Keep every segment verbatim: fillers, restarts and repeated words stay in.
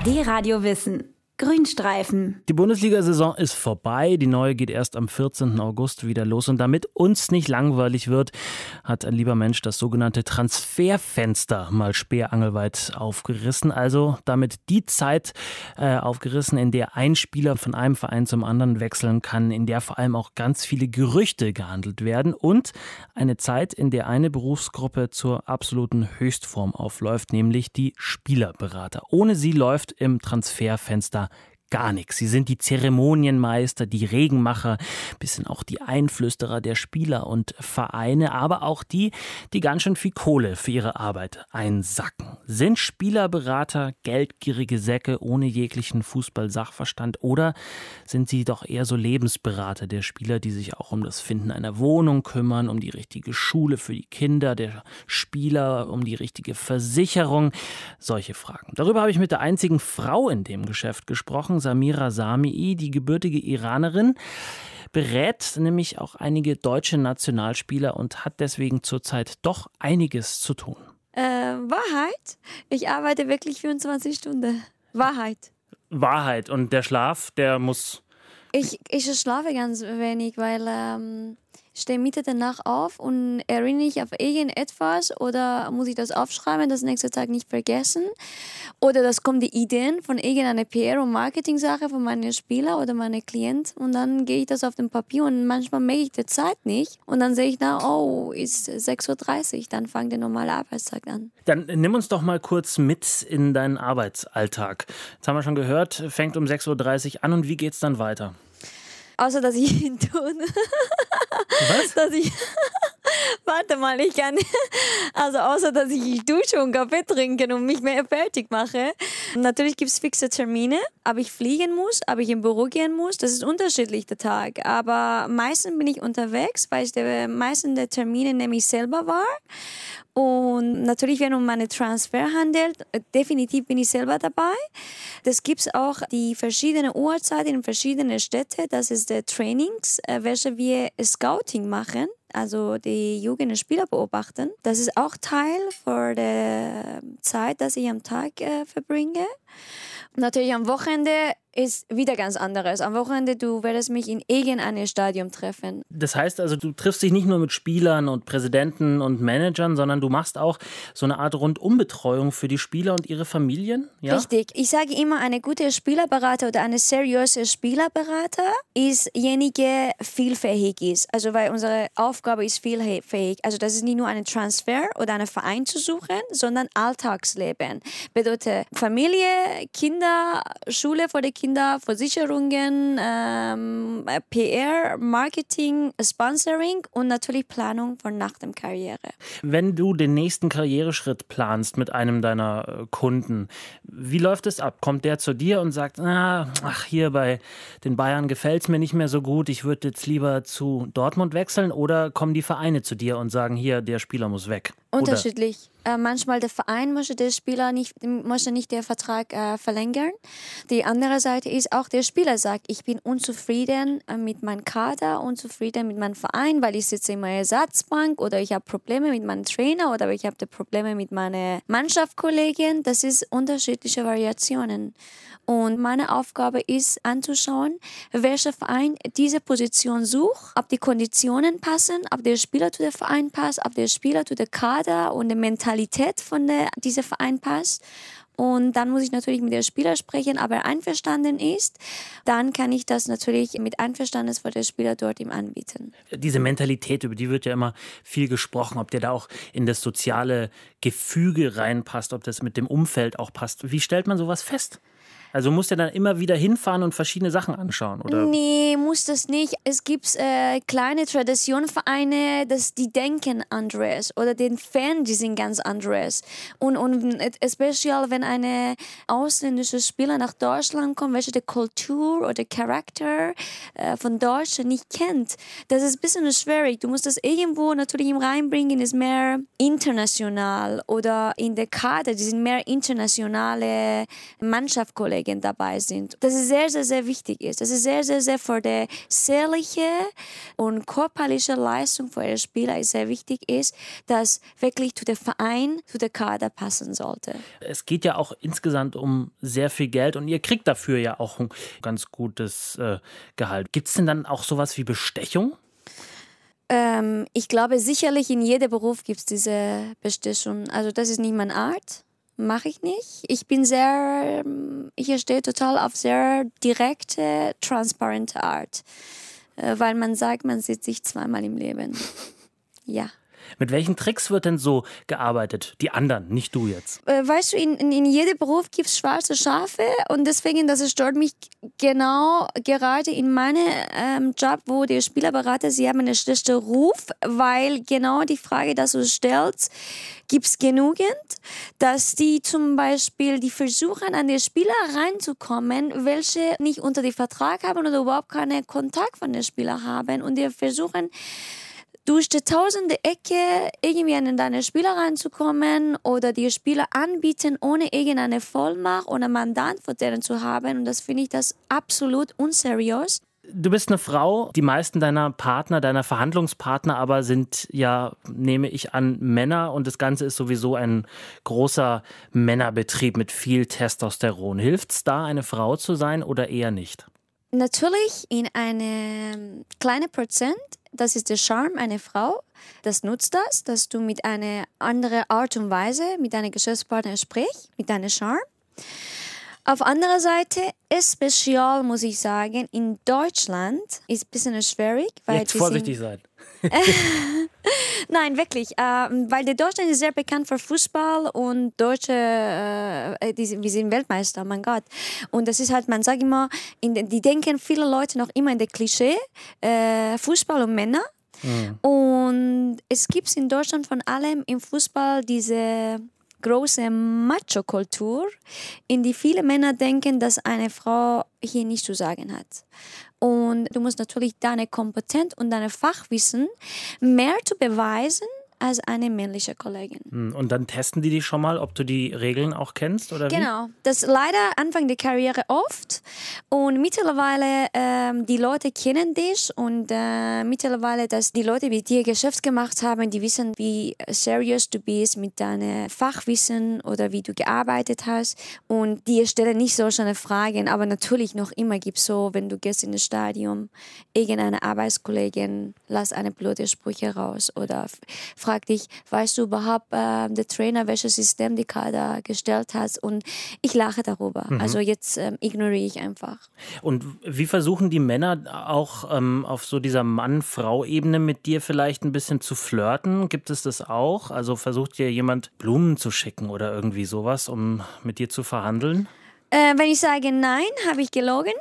D-Radio Wissen. Grünstreifen. Die Bundesliga-Saison ist vorbei. Die neue geht erst am vierzehnten August wieder los. Und damit uns nicht langweilig wird, hat ein lieber Mensch das sogenannte Transferfenster mal speerangelweit aufgerissen. Also damit die Zeit äh, aufgerissen, in der ein Spieler von einem Verein zum anderen wechseln kann, in der vor allem auch ganz viele Gerüchte gehandelt werden. Und eine Zeit, in der eine Berufsgruppe zur absoluten Höchstform aufläuft, nämlich die Spielerberater. Ohne sie läuft im Transferfenster gar nichts. Sie sind die Zeremonienmeister, die Regenmacher, bisschen auch die Einflüsterer der Spieler und Vereine, aber auch die, die ganz schön viel Kohle für ihre Arbeit einsacken. Sind Spielerberater geldgierige Säcke ohne jeglichen Fußball-Sachverstand oder sind sie doch eher so Lebensberater der Spieler, die sich auch um das Finden einer Wohnung kümmern, um die richtige Schule für die Kinder der Spieler, um die richtige Versicherung? Solche Fragen. Darüber habe ich mit der einzigen Frau in dem Geschäft gesprochen, Samira Samii, die gebürtige Iranerin, berät nämlich auch einige deutsche Nationalspieler und hat deswegen zurzeit doch einiges zu tun. Äh, Wahrheit? Ich arbeite wirklich vierundzwanzig Stunden. Wahrheit. Wahrheit. Und der Schlaf, der muss... Ich, ich schlafe ganz wenig, weil ähm, ich stehe Mitte der Nacht auf und erinnere mich auf irgendetwas oder muss ich das aufschreiben, das nächste Tag nicht vergessen. Oder das kommen die Ideen von irgendeiner P R- und Marketing-Sache von meinen Spielern oder meinen Klienten und dann gehe ich das auf dem Papier und manchmal merke ich die Zeit nicht und dann sehe ich da, oh, ist sechs Uhr dreißig, dann fängt der normale Arbeitstag an. Dann nimm uns doch mal kurz mit in deinen Arbeitsalltag. Jetzt haben wir schon gehört, fängt um sechs Uhr dreißig an und wie geht's dann weiter? Außer, dass ich ihn tue. Was? Dass ich... Warte mal, ich kann... Also außer, dass ich dusche und Kaffee trinke und mich mehr fertig mache. Natürlich gibt es fixe Termine, ob ich fliegen muss, ob ich im Büro gehen muss. Das ist unterschiedlich der Tag. Aber meistens bin ich unterwegs, weil ich die meisten der Termine nehme ich selber wahr. Und natürlich, wenn es um meine Transfer handelt, definitiv bin ich selber dabei. Das gibt es auch die verschiedenen Uhrzeiten in verschiedenen Städten. Das ist der Trainings, welche wir Scouting machen. Also die jungen Spieler beobachten. Das ist auch Teil von der Zeit, dass ich am Tag äh, verbringe. Natürlich am Wochenende ist wieder ganz anderes. Am Wochenende, du wirst mich in irgendeinem Stadion treffen. Das heißt also, du triffst dich nicht nur mit Spielern und Präsidenten und Managern, sondern du machst auch so eine Art Rundumbetreuung für die Spieler und ihre Familien? Ja? Richtig. Ich sage immer, eine gute Spielerberater oder eine seriöse Spielerberater ist derjenige, der vielfähig ist. Also weil unsere Aufgabe ist vielfähig. Also das ist nicht nur ein Transfer oder einen Verein zu suchen, sondern Alltagsleben. Bedeutet Familie, Kinder, Schule für die Kinder, Kinder, Versicherungen, ähm, P R, Marketing, Sponsoring und natürlich Planung von nach der Karriere. Wenn du den nächsten Karriereschritt planst mit einem deiner Kunden, wie läuft es ab? Kommt der zu dir und sagt, ah, ach, hier bei den Bayern gefällt es mir nicht mehr so gut, ich würde jetzt lieber zu Dortmund wechseln, oder kommen die Vereine zu dir und sagen, hier, der Spieler muss weg? Unterschiedlich. Äh, manchmal der Verein möchte der Spieler nicht, möchte nicht den Vertrag äh, verlängern. Die andere Seite ist auch, der Spieler sagt, ich bin unzufrieden äh, mit meinem Kader, unzufrieden mit meinem Verein, weil ich sitze in meiner Ersatzbank oder ich habe Probleme mit meinem Trainer oder ich habe Probleme mit meiner Mannschaftskollegin. Das ist unterschiedliche Variationen. Und meine Aufgabe ist anzuschauen, welcher Verein diese Position sucht, ob die Konditionen passen, ob der Spieler zu dem Verein passt, ob der Spieler zu der Kader und der Mentalität von der, dieser Verein passt. Und dann muss ich natürlich mit dem Spieler sprechen, aber er einverstanden ist, dann kann ich das natürlich mit Einverständnis von der Spieler dort ihm anbieten. Diese Mentalität, über die wird ja immer viel gesprochen, ob der da auch in das soziale Gefüge reinpasst, ob das mit dem Umfeld auch passt. Wie stellt man sowas fest? Also musst du dann immer wieder hinfahren und verschiedene Sachen anschauen, oder? Nee, muss das nicht. Es gibt äh, kleine Traditionvereine, dass die denken anderes oder den Fan, die sind ganz anderes. Und, und especially, wenn eine ausländische Spieler nach Deutschland kommt, welche die Kultur oder Charakter äh, von Deutschland nicht kennt, das ist ein bisschen schwierig. Du musst das irgendwo natürlich reinbringen, ist mehr international oder in der Kader, die sind mehr internationale Mannschaftskollegen. Kollegen dabei sind. Das ist sehr, sehr, sehr wichtig ist. Das ist sehr, sehr, sehr für die seelische und körperliche Leistung für die Spieler ist sehr wichtig ist, dass wirklich zu dem Verein, zu der Kader passen sollte. Es geht ja auch insgesamt um sehr viel Geld und ihr kriegt dafür ja auch ein ganz gutes äh, Gehalt. Gibt es denn dann auch sowas wie Bestechung? Ähm, ich glaube, sicherlich in jedem Beruf gibt es diese Bestechung. Also das ist nicht meine Art. Mache ich nicht. Ich bin sehr, ich stehe total auf sehr direkte, transparente Art. Äh, weil man sagt, man sieht sich zweimal im Leben. Ja. Mit welchen Tricks wird denn so gearbeitet? Die anderen, nicht du jetzt. Äh, weißt du, in, in, in jedem Beruf gibt es schwarze Schafe und deswegen, das stört mich genau gerade in meinem ähm, Job, wo die Spielerberater, sie haben einen schlechten Ruf, weil genau die Frage, dass du stellst, gibt es genügend, dass die zum Beispiel, die versuchen, an die Spieler reinzukommen, welche nicht unter den Vertrag haben oder überhaupt keinen Kontakt von den Spielern haben und die versuchen, durch die tausende Ecke irgendwie an deine Spieler reinzukommen oder die Spieler anbieten, ohne irgendeine Vollmacht oder Mandat von denen zu haben. Und das finde ich das absolut unseriös. Du bist eine Frau, die meisten deiner Partner, deiner Verhandlungspartner aber sind ja, nehme ich an, Männer und das Ganze ist sowieso ein großer Männerbetrieb mit viel Testosteron. Hilft's da, eine Frau zu sein oder eher nicht? Natürlich in einem kleinen Prozent. Das ist der Charme einer Frau. Das nutzt das, dass du mit einer anderen Art und Weise mit deinem Geschäftspartner sprichst, mit deinem Charme. Auf anderer Seite, speziell muss ich sagen, in Deutschland ist ein bisschen schwierig. Weil Jetzt vorsichtig sein. Nein, wirklich, äh, weil der Deutschland ist sehr bekannt für Fußball und Deutsche, äh, die, wir sind Weltmeister, mein Gott. Und das ist halt, man sagt immer, in den, die denken viele Leute noch immer in der Klischee, äh, Fußball und Männer. Mhm. Und es gibt in Deutschland von allem im Fußball diese große Macho-Kultur, in die viele Männer denken, dass eine Frau hier nichts zu sagen hat. Und du musst natürlich deine Kompetenz und deine Fachwissen mehr zu beweisen als eine männliche Kollegin. Und dann testen die dich schon mal, ob du die Regeln auch kennst, oder wie? Genau, das leider Anfang der Karriere oft und mittlerweile ähm, die Leute kennen dich und äh, mittlerweile, dass die Leute mit dir Geschäft gemacht haben, die wissen, wie seriös du bist mit deinem Fachwissen oder wie du gearbeitet hast und die stellen nicht solche Fragen, aber natürlich noch immer gibt es so, wenn du gehst in das Stadion, irgendeine Arbeitskollegin, lass eine blöde Sprüche raus oder frag dich, weißt du überhaupt, äh, der Trainer, welches System die Kader gestellt hat und ich lache darüber. Mhm. Also jetzt ähm, ignoriere ich einfach. Und wie versuchen die Männer auch ähm, auf so dieser Mann-Frau-Ebene mit dir vielleicht ein bisschen zu flirten? Gibt es das auch? Also versucht dir jemand Blumen zu schicken oder irgendwie sowas, um mit dir zu verhandeln? Äh, wenn ich sage nein, habe ich gelogen.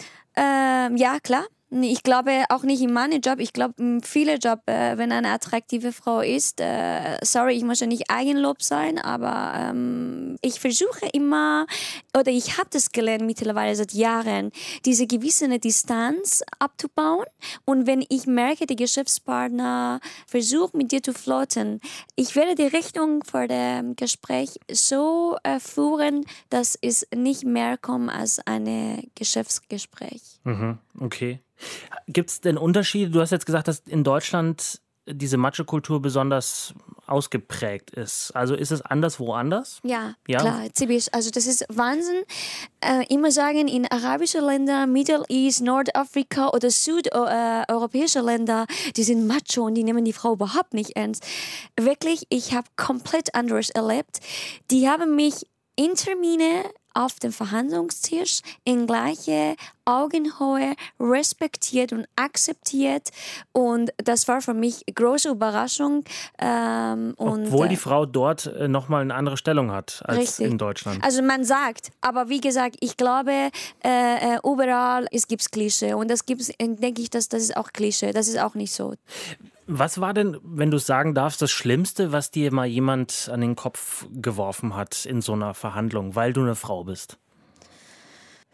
Äh, ja, klar. Ich glaube auch nicht in meinem Job. Ich glaube, viele Jobs, äh, wenn eine attraktive Frau ist, äh, sorry, ich muss ja nicht Eigenlob sein, aber ähm, ich versuche immer, oder ich habe das gelernt mittlerweile seit Jahren, diese gewisse Distanz abzubauen. Und wenn ich merke, der Geschäftspartner versucht, mit dir zu flirten, ich werde die Richtung vor dem Gespräch so äh, führen, dass es nicht mehr kommt als ein Geschäftsgespräch. Mhm, okay. Gibt es denn Unterschiede? Du hast jetzt gesagt, dass in Deutschland diese Macho-Kultur besonders ausgeprägt ist. Also ist es anders woanders? Ja, ja? Klar. Also das ist Wahnsinn. Äh, immer sagen, in arabischen Ländern, Middle East, Nordafrika oder südeuropäische Länder, die sind macho und die nehmen die Frau überhaupt nicht ernst. Wirklich, ich habe komplett anderes erlebt. Die haben mich in Termine auf dem Verhandlungstisch in gleiche Augenhöhe respektiert und akzeptiert und das war für mich eine große Überraschung. Ähm, Obwohl und, die Frau dort äh, nochmal eine andere Stellung hat als richtig. In Deutschland. Also man sagt, aber wie gesagt, ich glaube, äh, überall es gibt Klischee und das gibt's, denke ich, dass das ist auch Klischee, das ist auch nicht so. Was war denn, wenn du es sagen darfst, das Schlimmste, was dir mal jemand an den Kopf geworfen hat in so einer Verhandlung, weil du eine Frau bist?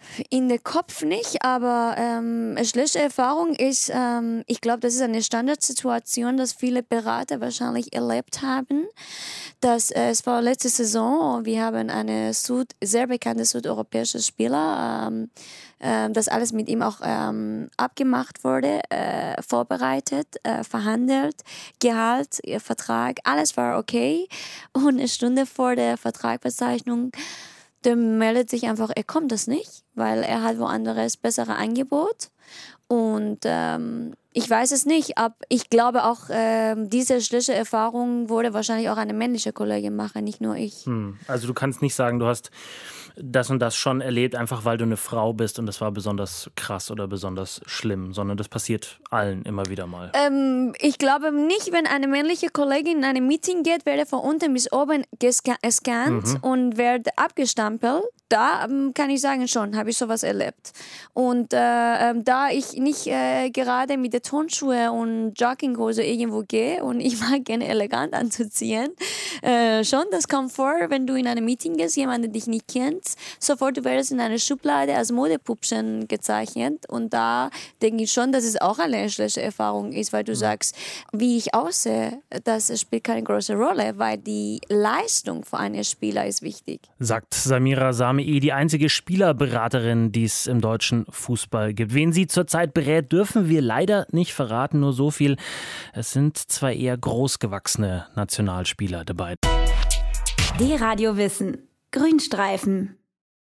In den Kopf nicht, aber ähm, eine schlechte Erfahrung ist, ähm, ich glaube, das ist eine Standardsituation, dass viele Berater wahrscheinlich erlebt haben. Dass, äh, es war letzte Saison und wir haben eine Süd, sehr bekannte südeuropäische Spieler, ähm, äh, dass alles mit ihm auch ähm, abgemacht wurde, äh, vorbereitet, äh, verhandelt, Gehalt, ihr Vertrag, alles war okay. Und eine Stunde vor der Vertragsbezeichnung der meldet sich einfach, er kommt das nicht, weil er hat woanders bessere Angebot. Und ähm, ich weiß es nicht, aber ich glaube auch, ähm, diese schlechte Erfahrung wurde wahrscheinlich auch eine männliche Kollegin machen, nicht nur ich. Hm. Also du kannst nicht sagen, du hast das und das schon erlebt, einfach weil du eine Frau bist und das war besonders krass oder besonders schlimm, sondern das passiert allen immer wieder mal. Ähm, ich glaube nicht, wenn eine männliche Kollegin in ein Meeting geht, werde von unten bis oben gescannt mhm. und werde abgestempelt. Da ähm, kann ich sagen, schon, habe ich sowas erlebt. Und äh, äh, da ich nicht äh, gerade mit der Turnschuhe und Jogginghose irgendwo gehe und ich mag gerne elegant anzuziehen, äh, schon, das kommt vor, wenn du in einem Meeting gehst, jemand, der dich nicht kennt, sofort du wirst in eine Schublade als Modepuppchen gezeichnet und da denke ich schon, dass es auch eine schlechte Erfahrung ist, weil du mhm. sagst, wie ich aussehe, das spielt keine große Rolle, weil die Leistung für einen Spieler ist wichtig. Sagt Samira Sami, die einzige Spielerberaterin, die es im deutschen Fußball gibt. Wen sie zurzeit berät, dürfen wir leider nicht verraten, nur so viel. Es sind zwei eher großgewachsene Nationalspieler dabei. D-Radio Wissen. Grünstreifen.